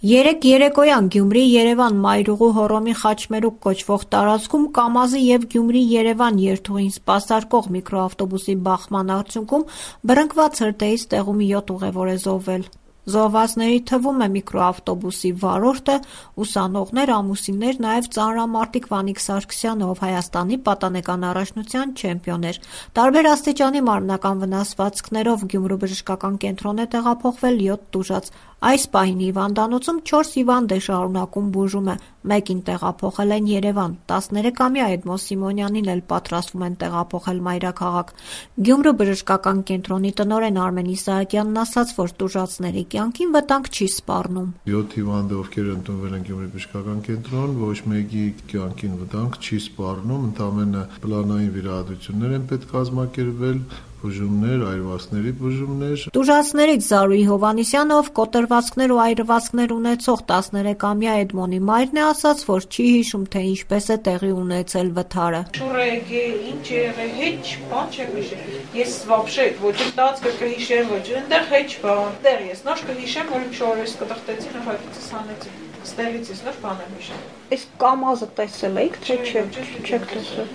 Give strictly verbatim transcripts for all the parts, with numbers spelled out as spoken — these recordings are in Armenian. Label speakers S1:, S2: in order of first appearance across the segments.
S1: Երեկ երեկոյան Գյումրի-Երևան մայրուղու Հոռոմի խաչմերուկ կոչվող տարածքում Կամազի և Գյումրի-Երևան երթուղին սպասարկող միկրոավտոբուսի բախման արդյունքում բռնկված հրդեհից տեղում յոթ ուղևոր է զոհվել։ Զոհվածների թվում է միկրոավտոբուսի վարորդը, ուսանողներ, ամուսիններ, նաև ծանրամարտիկ Վանիկ Սարգսյանը, ով Հայաստանի պատանեկան առաջնության չեմպիոն էր։ Տարբեր աստիճանի մարմնական վնասվածքներով Գյումրու բժշկական կենտրոն է տեղափոխվել յոթ տուժած։ Այս պահին հիվանդանոցում չորս հիվանդ է շարունակում բուժումը, մեկին տեղափոխել են Երևան, տասներեքամյա Էդմոն Սիմոնյանին էլ պատրաստվում են տեղափոխել մայրաքաղաք։ Գյումրու բժշկական կենտրոնի տնօրեն Արմեն Իսահակյանն ասաց, որ տուժածների կյանքին վտանգ չի սպառնում։
S2: յոթ հիվանդը, ովքեր ընդունվել են Գյումրի բժշկական կենտրոն, ոչ մեկի կյանքին վտանգ չի սպառնում, ընդամենը պլանային վիրահատություններ են պետք կազմակերպվել, բուժումներ, այրվածքների բուժումներ։
S1: Տուժածներից Զարուհի Հովհաննիսյանը, ով կոտրվածքներ ու այրվածքներ ունեցող տասներեքամյա Էդմոնի մայրն է, ասաց, որ չի հիշում, թե ինչպես է տեղի ունեցել վթարը։
S3: Շուրեգե, ինչ եղել, հեչ բան չեմ հիշել։ Ես вообще ոչ տածքը կհիշեմ, ոչ այնտեղ հեչ բան։ Դեռ ես նոր կհիշեմ, որ իմ շորերս կդղտեցին, հատուցս հանեցին։ Ստեղից ես նոր բան եմ հիշել։
S1: Այս Կամազը տեսել եք, թե չեք տեսել։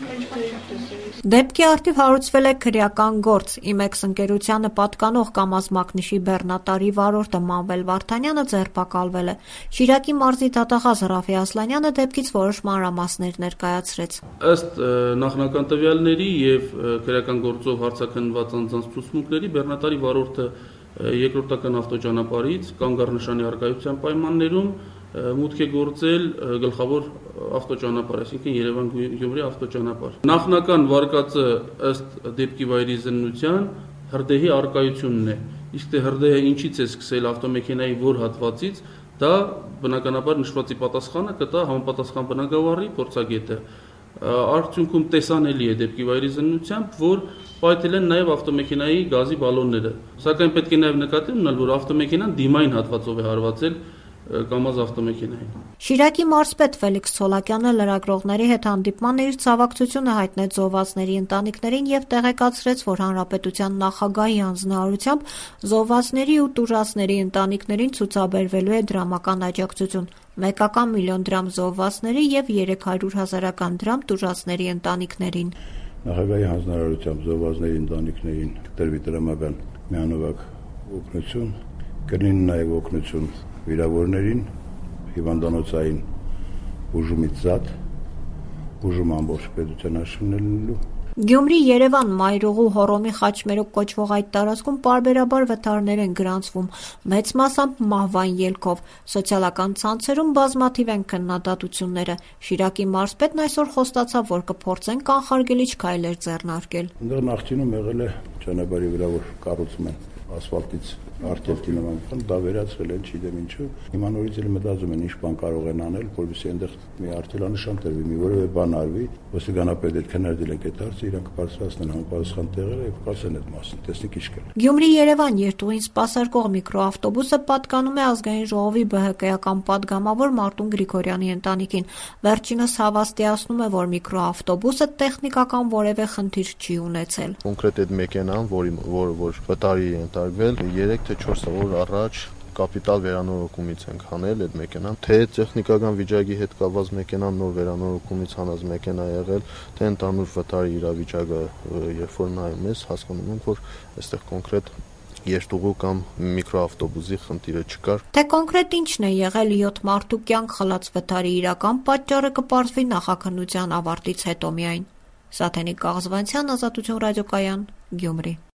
S1: Դեպքի առթիվ հարուցվել է քրեական գործ։ Իմեքս ընկերությանը պատկանող Կամազ մակնիշի բեռնատարի վարորդը Մանվել Վարդանյանը ձերբակալվել է։ Շիրակի մարզի դատախազ Ռաֆի Ասլանյանը դեպքից որոշ մանրամասներ ներկայացրեց։
S4: Ըստ նախնական տվյալների եւ քրեական գործով հարցաքննված անձանց ցուցմունքների բեռնատարի վարորդը երկրորդական ավտոճանապարհից կանգ առնշանի առկայության պայմաններում մուտք է գործել գլխավոր ավտոճանապարհ, այսինքն Երևան-Գյումրի ավտոճանապարհ։ Նախնական վարկածը ըստ դեպքի վայրի զննության հրդեհի առկայությունն է։ Իսկ թե հրդեհը ինչից է սկսել ավտոմեքենայի որ հատվածից, դա բնականաբար նշվածի պատասխանը կտա համապատասխան բնագավառի փորձագետը։ Արդյունքում տեսանելի է դեպքի վայրի զննությամբ, որ պայթել են նաև ավտոմեքենայի գազի բալոնները։ Սակայն պետք է նաև նկատի ունենալ, որ ավտոմեքենան դիմային հատվածով է հարվածել Կամազ ավտոմեքենային։
S1: Շիրակի մարզպետ Ֆելիքս Ցոլակյանը լրագրողների հետ հանդիպման իր ցավակցությունը հայտնեց զոհվածների ընտանիքներին եւ տեղեկացրեց, որ հանրապետության նախագահի հանձնարարությամբ զոհվածների ու տուժածների ընտանիքներին ցուցաբերվելու է դրամական աջակցություն՝ մեկական միլիոն դրամ զոհվածների եւ երեք հարյուր հազարական դրամ տուժածների ընտանիքներին։
S5: Նախագահի հանձնարարությամբ զոհվածների ընտանիքներին տրվի դրամական միանվագ օգնություն, կլինի նաեւ օգնություն վիրավորներին, հիվանդանոցային բուժումից զատ, բուժում ամբողջ պետության հաշվնելու։
S1: Գյումրի-Երևան մայրուղու Հոռոմի խաչմերուկ կոչվող այդ տարածքում պարբերաբար վթարներ են գրանցվում, մեծ մասամբ մահվան ելքով։ Սոցիալական ցանցերում բազմաթիվ են քննադատությունները։ Շիրակի մարզպետն այսօր խոստացավ, որ կփորձեն կանխարգելիչ քայլեր ձեռնարկել։
S5: Այնտեղ նախկինում եղել է ճանապարհի վրա, որ կառուցում են ասֆալտից արտերկի նման, դա վերացվել են, չգիտեմ ինչու։ Հիմա նորից էլ մտածում են ինչ բան կարող են անել, որովհետեւ այնտեղ մի արտելանշան տրվի, մի որևէ բան արվի, ոստիկանապետը քննարկել են այդ հարցը, իրանք բարձրացնեն համապատասխան տեղերը եւ կասեն այդ մասին, տեսնեք ինչ կա։
S1: Գյումրի-Երևան երթուղին սպասարկող միկրոավտոբուսը պատկանում է ազգային ժողովի ԲՀԿ-ական падգամավոր Մարտուն Գրիգորյանի ընտանիքին։ Վերջինս հավաստիացնում է, որ միկրոավտոբուսը տեխնիկական որևէ խնդիր չի ունեցել։
S2: Կոնկրետ այդ մեքենան, որի որ որ վտարի է ընտրվել, երեք թե չորս օր առաջ կապիտալ վերանորոգումից ենք հանել այդ մեքենան, թե տեխնիկական վիճակի հետ կապված մեքենան նոր վերանորոգումից հանած մեքենա եղել, թե ընդհանուր վտարի իրավիճակը, երբ որ նայում ես, հասկանում ենք, որ այստեղ կոնկրետ երթուղու կամ միկրոավտոբուսի խնդիրը չկար։
S1: Թե կոնկրետ ինչն է եղել յոթ մարդու կյանք խլած վթարի իրական պատճառը կպարզվի նախաքննության ավարտից հետո միայն։ Սաթենիկ Կաղզվանցյան, Ազատություն ռադիոկայան, Գյումրի։